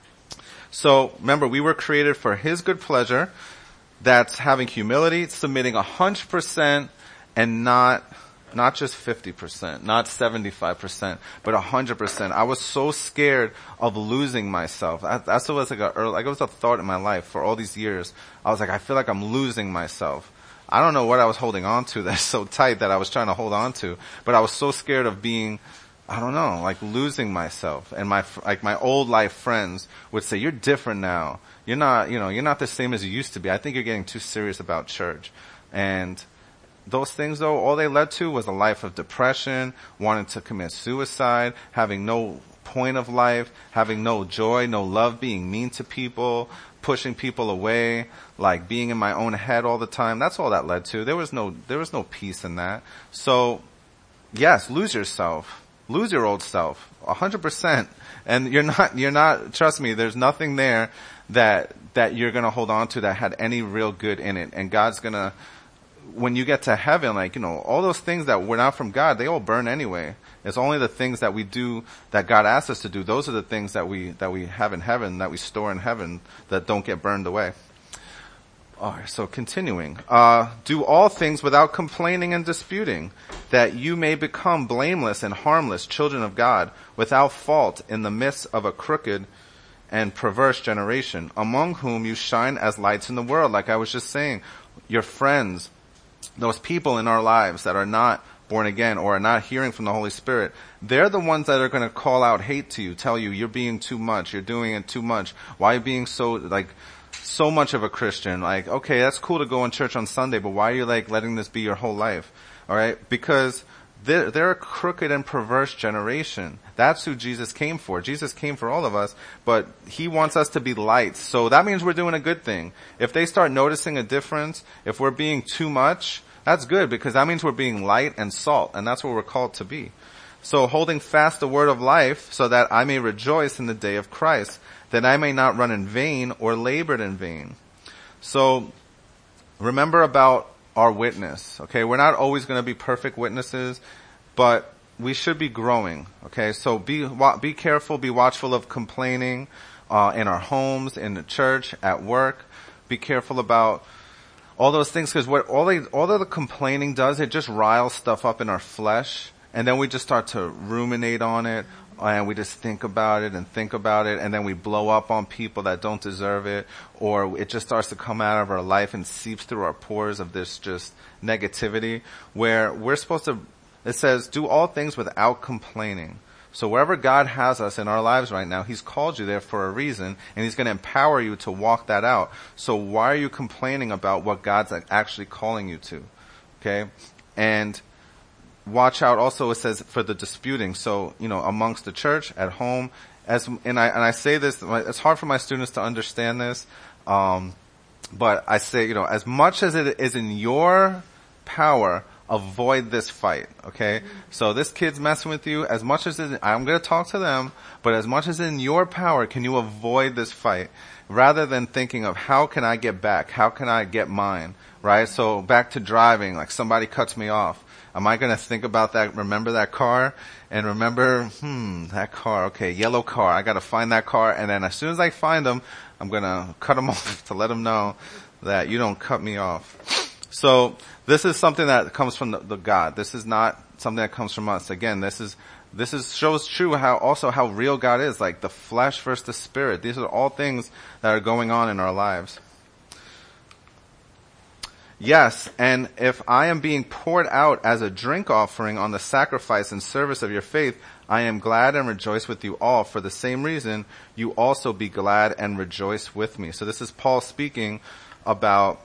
So remember, we were created for His good pleasure. That's having humility, submitting 100%, and not just 50%, not 75%, but 100%. I was so scared of losing myself. That's what was it was a thought in my life for all these years. I was like, I feel like I'm losing myself. I don't know what I was holding on to that's so tight that I was trying to hold on to, but I was so scared of being, I don't know, like losing myself. And my old life friends would say, you're different now. You're not the same as you used to be. I think you're getting too serious about church. And those things though, all they led to was a life of depression, wanting to commit suicide, having no point of life, having no joy, no love, being mean to people, pushing people away, like being in my own head all the time. That's all that led to. There was no peace in that. So yes, lose yourself. Lose your old self, 100%. And you're not, trust me, there's nothing there that you're gonna hold on to that had any real good in it. And God's gonna, when you get to heaven, all those things that were not from God, they all burn anyway. It's only the things that we do, that God asks us to do. Those are the things that we have in heaven, that we store in heaven, that don't get burned away. Alright, so continuing. Do all things without complaining and disputing, that you may become blameless and harmless children of God, without fault in the midst of a crooked and perverse generation, among whom you shine as lights in the world. Like I was just saying, your friends, those people in our lives that are not born again or are not hearing from the Holy Spirit, they're the ones that are going to call out hate to you, tell you you're being too much, you're doing it too much, why are you being so much of a Christian? Like, okay, that's cool to go in church on Sunday, but why are you letting this be your whole life? Alright? Because they're a crooked and perverse generation. That's who Jesus came for. Jesus came for all of us, but He wants us to be lights. So that means we're doing a good thing. If they start noticing a difference, if we're being too much, that's good, because that means we're being light and salt, and that's what we're called to be. So holding fast the word of life, so that I may rejoice in the day of Christ, that I may not run in vain or labored in vain. So remember about our witness, okay? We're not always going to be perfect witnesses, but we should be growing, okay? So be careful, be watchful of complaining in our homes, in the church, at work. Be careful about all those things, because what all the complaining does, it just riles stuff up in our flesh, and then we just start to ruminate on it, and we just think about it, and then we blow up on people that don't deserve it, or it just starts to come out of our life and seeps through our pores of this just negativity, where we're supposed to, it says, do all things without complaining. So wherever God has us in our lives right now, He's called you there for a reason, and He's going to empower you to walk that out. So why are you complaining about what God's actually calling you to? Okay? And watch out also, it says, for the disputing. So, amongst the church, at home, and I say this, it's hard for my students to understand this, but I say, as much as it is in your power, avoid this fight, okay? So this kid's messing with you, as much as I'm going to talk to them, but as much as in your power, can you avoid this fight? Rather than thinking of, how can I get back? How can I get mine? Right? So back to driving, like somebody cuts me off. Am I going to think about that, remember that car? And remember, that car, okay, yellow car, I got to find that car, and then as soon as I find them, I'm going to cut them off to let them know that you don't cut me off. So this is something that comes from the God. This is not something that comes from us. Again, this shows true how real God is, like the flesh versus the spirit. These are all things that are going on in our lives. Yes, and if I am being poured out as a drink offering on the sacrifice and service of your faith, I am glad and rejoice with you all. For the same reason, you also be glad and rejoice with me. So this is Paul speaking about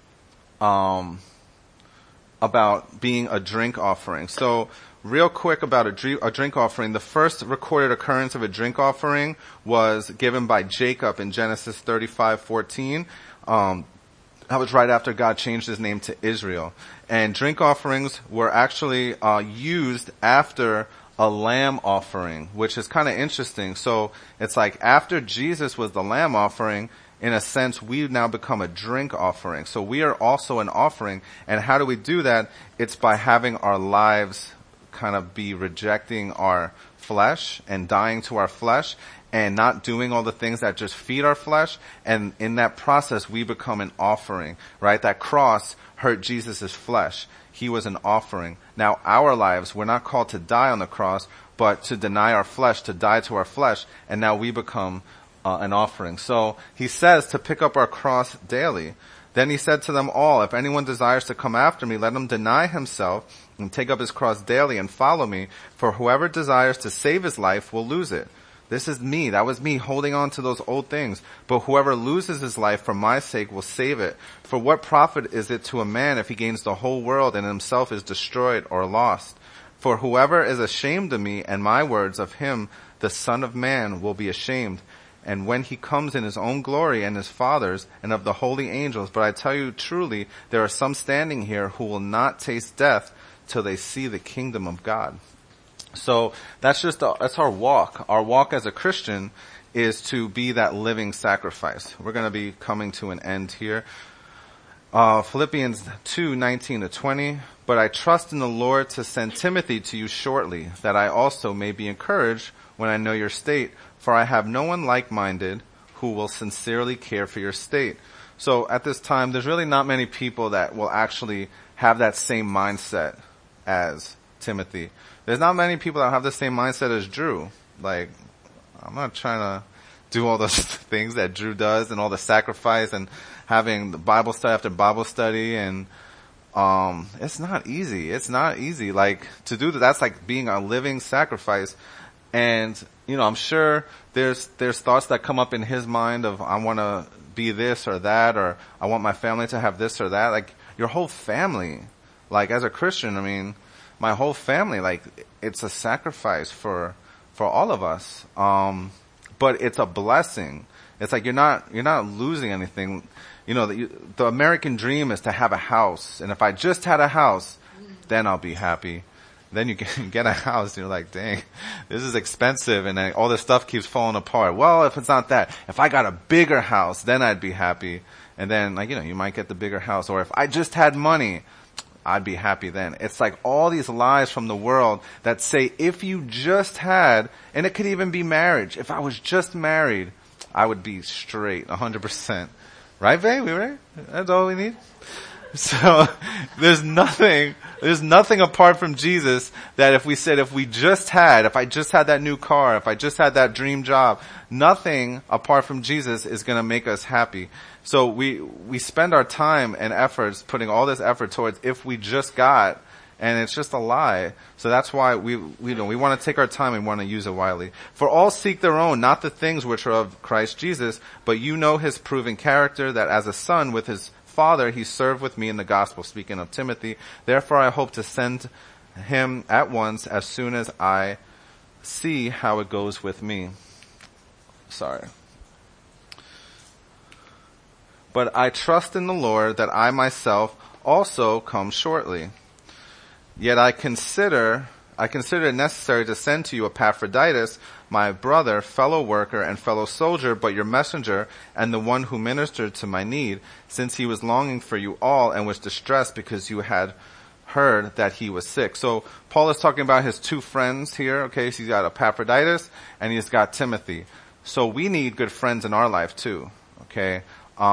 being a drink offering. So real quick about a drink offering, the first recorded occurrence of a drink offering was given by Jacob in Genesis 35:14. That was right after God changed his name to Israel. And drink offerings were actually used after a lamb offering, which is kind of interesting. So it's like after Jesus was the lamb offering, in a sense, we now become a drink offering. So we are also an offering. And how do we do that? It's by having our lives kind of be rejecting our flesh and dying to our flesh and not doing all the things that just feed our flesh. And in that process, we become an offering, right? That cross hurt Jesus' flesh. He was an offering. Now our lives, we're not called to die on the cross, but to deny our flesh, to die to our flesh. And now we become an offering. So he says to pick up our cross daily. Then he said to them all, if anyone desires to come after me, let him deny himself and take up his cross daily and follow me. For whoever desires to save his life will lose it. This is me. That was me holding on to those old things. But whoever loses his life for my sake will save it. For what profit is it to a man if he gains the whole world and himself is destroyed or lost? For whoever is ashamed of me and my words, of him the Son of Man will be ashamed. And when he comes in his own glory and his Father's and of the holy angels. But I tell you truly, there are some standing here who will not taste death till they see the kingdom of God. So that's our walk. Our walk as a Christian is to be that living sacrifice. We're going to be coming to an end here. Philippians 2:19-20. But I trust in the Lord to send Timothy to you shortly, that I also may be encouraged when I know your state. For I have no one like-minded who will sincerely care for your state. So at this time, there's really not many people that will actually have that same mindset as Timothy. There's not many people that have the same mindset as Drew. Like, I'm not trying to do all those things that Drew does and all the sacrifice and having the Bible study after Bible study, and it's not easy. It's not easy. Like, to do that, that's like being a living sacrifice. And, I'm sure there's thoughts that come up in his mind of, I want to be this or that, or I want my family to have this or that. Like, your whole family, like, as a Christian, my whole family, like, it's a sacrifice for all of us. But it's a blessing. It's like you're not losing anything. The American dream is to have a house. And if I just had a house, then I'll be happy. Then you get a house, and you're like, dang, this is expensive, and all this stuff keeps falling apart. Well, if it's not that, if I got a bigger house, then I'd be happy. And then, you might get the bigger house. Or if I just had money, I'd be happy then. It's like all these lies from the world that say, if you just had, and it could even be marriage. If I was just married, I would be straight, 100%. Right, babe? We right? That's all we need. So there's nothing apart from Jesus that if I just had that new car, if I just had that dream job, nothing apart from Jesus is going to make us happy. So we spend our time and efforts putting all this effort towards if we just got, and it's just a lie. So that's why we want to take our time and want to use it wisely. For all seek their own, not the things which are of Christ Jesus, but you know his proven character, that as a son with his father he served with me in the gospel, speaking of Timothy. Therefore I hope to send him at once as soon as I see how it goes with me. Sorry. But I trust in the Lord that I myself also come shortly. Yet I consider it necessary to send to you Epaphroditus, my brother, fellow worker, and fellow soldier, but your messenger, and the one who ministered to my need, since he was longing for you all and was distressed because you had heard that he was sick. So Paul is talking about his two friends here, okay? So he's got Epaphroditus, and he's got Timothy. So we need good friends in our life too, okay?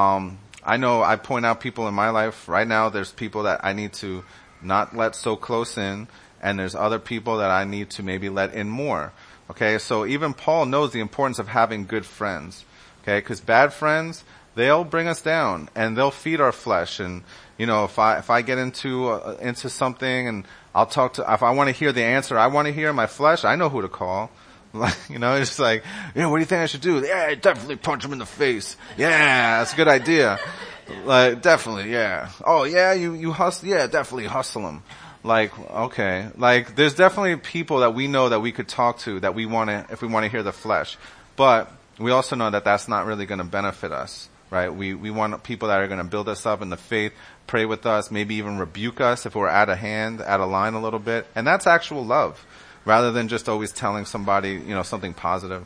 I know I point out people in my life right now, there's people that I need to not let so close in, and there's other people that I need to maybe let in more. Okay, so even Paul knows the importance of having good friends. Okay, because bad friends, they'll bring us down and they'll feed our flesh. And if I get into something and if I want to hear the answer I want to hear in my flesh, I know who to call. It's just like, what do you think I should do? Yeah, definitely punch him in the face. Yeah, that's a good idea. Like, definitely, yeah. Oh, yeah, you hustle? Yeah, definitely hustle him. Like, okay. Like, there's definitely people that we know that we could talk to that if we want to hear the flesh. But we also know that that's not really going to benefit us, right? We want people that are going to build us up in the faith, pray with us, maybe even rebuke us if we're out of line a little bit. And that's actual love, rather than just always telling somebody, something positive.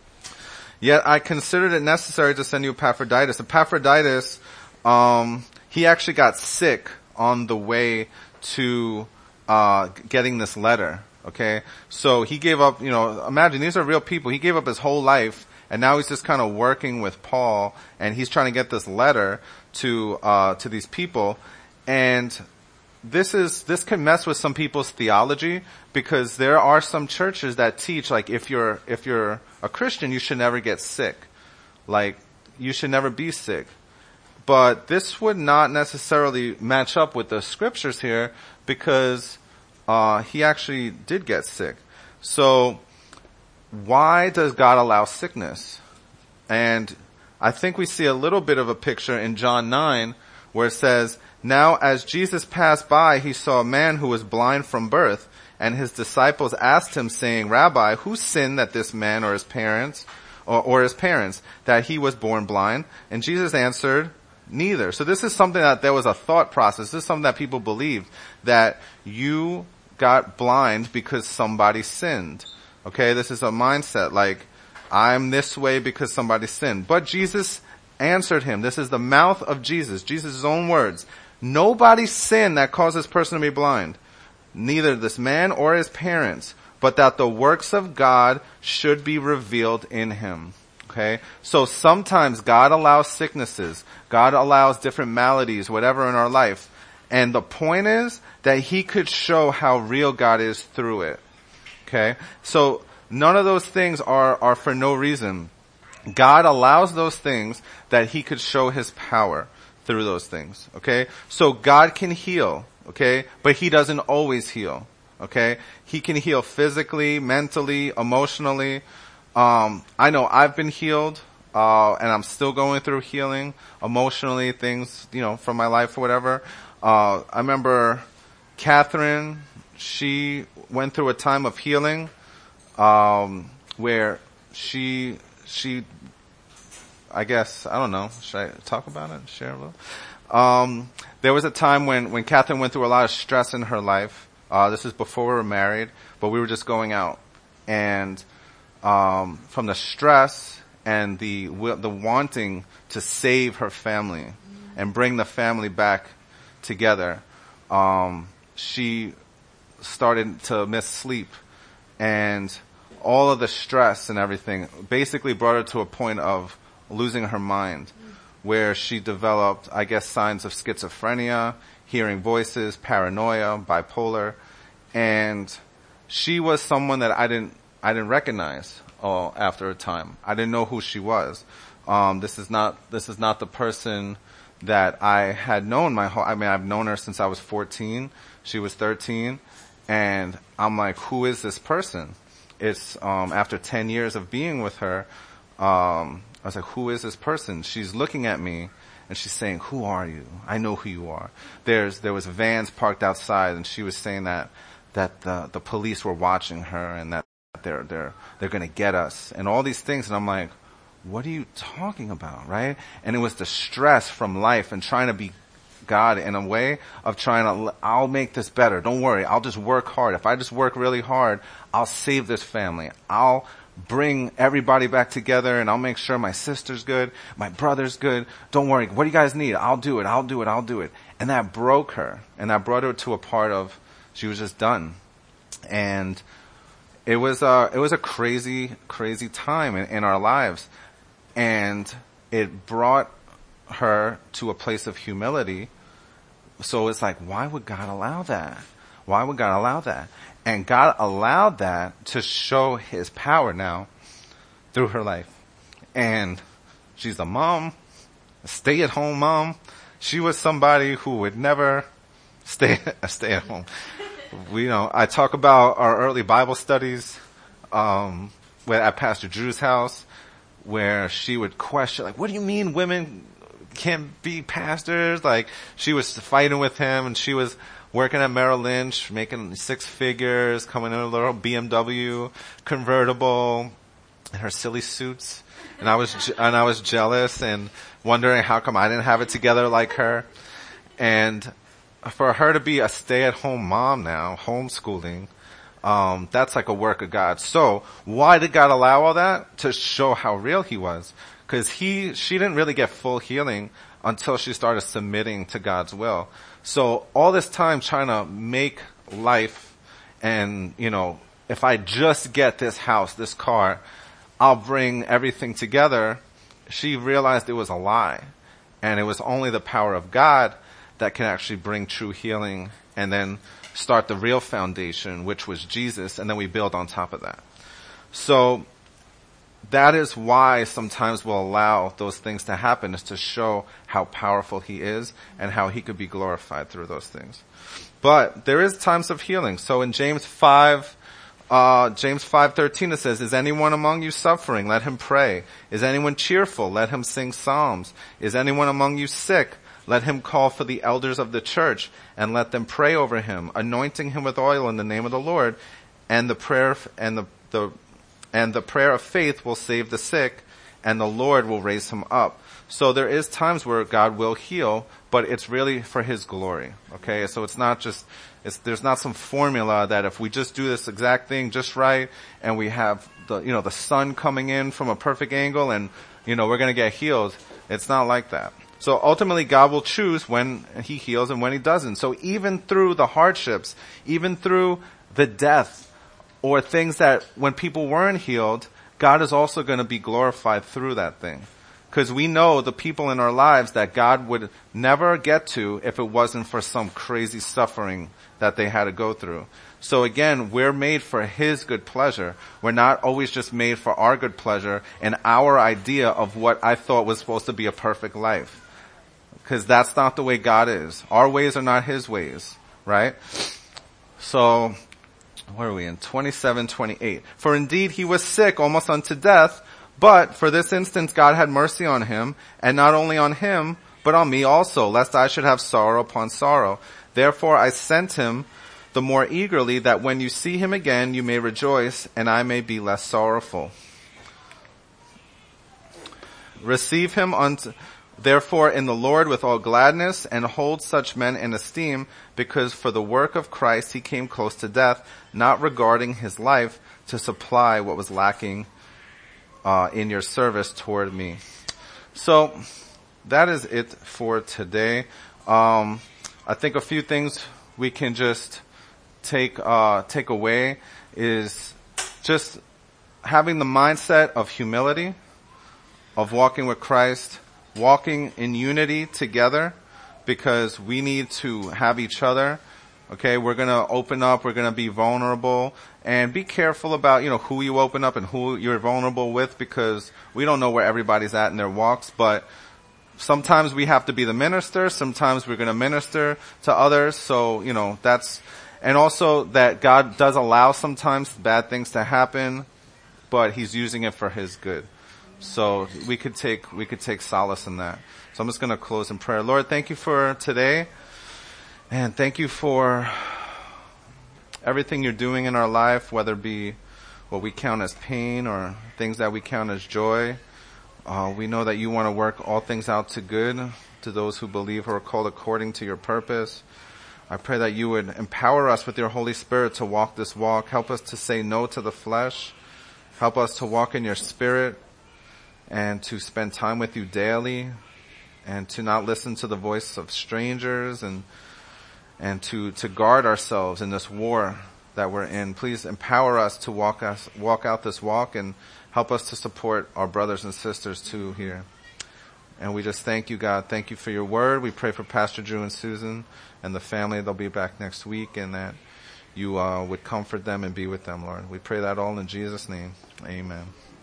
Yet I considered it necessary to send you Epaphroditus. Epaphroditus, he actually got sick on the way to getting this letter. Okay, so he gave up. Imagine these are real people. He gave up his whole life, and now he's just kind of working with Paul, and he's trying to get this letter to these people. And this can mess with some people's theology, because there are some churches that teach like if you're a Christian, you should never get sick. Like, you should never be sick. But this would not necessarily match up with the scriptures here, because he actually did get sick. So why does God allow sickness? And I think we see a little bit of a picture in John 9 where it says, now as Jesus passed by, he saw a man who was blind from birth, and his disciples asked him, saying, Rabbi, who sinned, that this man or his parents, that he was born blind? And Jesus answered, neither. So this is something that there was a thought process. This is something that people believed, that you got blind because somebody sinned. Okay, this is a mindset, like, I'm this way because somebody sinned. But Jesus answered him. This is the mouth of Jesus, Jesus' own words. Nobody sinned that caused this person to be blind, neither this man or his parents, but that the works of God should be revealed in him. Okay? So sometimes God allows sicknesses. God allows different maladies, whatever in our life. And the point is that he could show how real God is through it. Okay? So none of those things are for no reason. God allows those things that he could show his power through those things. Okay? So God can heal. Okay? But he doesn't always heal. Okay? He can heal physically, mentally, emotionally. I know I've been healed, and I'm still going through healing emotionally, things, from my life or whatever. I remember Catherine, she went through a time of healing, where she, I guess, I don't know, should I talk about it? Share a little? There was a time when Catherine went through a lot of stress in her life. This is before we were married, but we were just going out. And from the stress and the wanting to save her family and bring the family back together, she started to miss sleep, and all of the stress and everything basically brought her to a point of losing her mind. where she developed, I guess, signs of schizophrenia, hearing voices, paranoia, bipolar, and she was someone that I didn't recognize after a time. I didn't know who she was. This is not the person that I had known I've known her since I was 14. She was 13. And I'm like, who is this person? It's, after 10 years of being with her, I was like, who is this person? She's looking at me and she's saying, who are you? I know who you are. There was vans parked outside, and she was saying that the police were watching her and that they're gonna get us and all these things. And I'm like, what are you talking about, right? And it was the stress from life and trying to be God in a way of I'll make this better. Don't worry. I'll just work hard. If I just work really hard, I'll save this family. I'll bring everybody back together, and I'll make sure my sister's good, my brother's good. Don't worry. What do you guys need? I'll do it. And that broke her. And that brought her to a part of, she was just done. And it was a crazy, crazy time in our lives. And it brought her to a place of humility. So it's like, why would God allow that? Why would God allow that? And God allowed that to show his power now through her life. And she's a mom, a stay-at-home mom. She was somebody who would never stay at home. I talk about our early Bible studies, at Pastor Drew's house, where she would question, like, what do you mean women can't be pastors? Like, she was fighting with him, and she was working at Merrill Lynch, making 6 figures, coming in a little BMW convertible, and her silly suits. And I was jealous and wondering how come I didn't have it together like her. And for her to be a stay-at-home mom now, homeschooling, that's like a work of God. So why did God allow all that? To show how real he was. Cause she didn't really get full healing until she started submitting to God's will. So all this time trying to make life and, if I just get this house, this car, I'll bring everything together. She realized it was a lie. And it was only the power of God that can actually bring true healing and then start the real foundation, which was Jesus, and then we build on top of that. So that is why sometimes we'll allow those things to happen, is to show how powerful he is and how he could be glorified through those things. But there is times of healing. So in James 5:13 it says, is anyone among you suffering? Let him pray. Is anyone cheerful? Let him sing psalms. Is anyone among you sick? Let him call for the elders of the church and let them pray over him, anointing him with oil in the name of the Lord, and the prayer of faith will save the sick, and the Lord will raise him up. So there is times where God will heal, but it's really for his glory. Okay? So it's not just, there's not some formula that if we just do this exact thing just right, and we have the sun coming in from a perfect angle, and, we're gonna get healed. It's not like that. So ultimately God will choose when he heals and when he doesn't. So even through the hardships, even through the death, or things that when people weren't healed, God is also going to be glorified through that thing. Because we know the people in our lives that God would never get to if it wasn't for some crazy suffering that they had to go through. So again, we're made for his good pleasure. We're not always just made for our good pleasure and our idea of what I thought was supposed to be a perfect life. Because that's not the way God is. Our ways are not his ways, right? So, where are we in? 27:28. For indeed he was sick almost unto death, but for this instance God had mercy on him, and not only on him, but on me also, lest I should have sorrow upon sorrow. Therefore I sent him the more eagerly, that when you see him again you may rejoice, and I may be less sorrowful. Receive him therefore in the Lord with all gladness, and hold such men in esteem, because for the work of Christ he came close to death, not regarding his life, to supply what was lacking in your service toward me. So that is it for today. I think a few things we can just take away is just having the mindset of humility, of walking with Christ, walking in unity together because we need to have each other. Okay, we're gonna open up, we're gonna be vulnerable, and be careful about, who you open up and who you're vulnerable with, because we don't know where everybody's at in their walks, but sometimes we have to be the minister, sometimes we're gonna minister to others, so, and also that God does allow sometimes bad things to happen, but He's using it for His good. So we could take solace in that. So I'm just gonna close in prayer. Lord, thank you for today. And thank you for everything you're doing in our life, whether it be what we count as pain or things that we count as joy. We know that you want to work all things out to good to those who believe who are called according to your purpose. I pray that you would empower us with your Holy Spirit to walk this walk. Help us to say no to the flesh. Help us to walk in your Spirit and to spend time with you daily and to not listen to the voice of strangers and to guard ourselves in this war that we're in. Please empower us to walk out this walk and help us to support our brothers and sisters too here. And we just thank you, God. Thank you for your word. We pray for Pastor Drew and Susan and the family. They'll be back next week, and that you would comfort them and be with them, Lord. We pray that all in Jesus' name. Amen.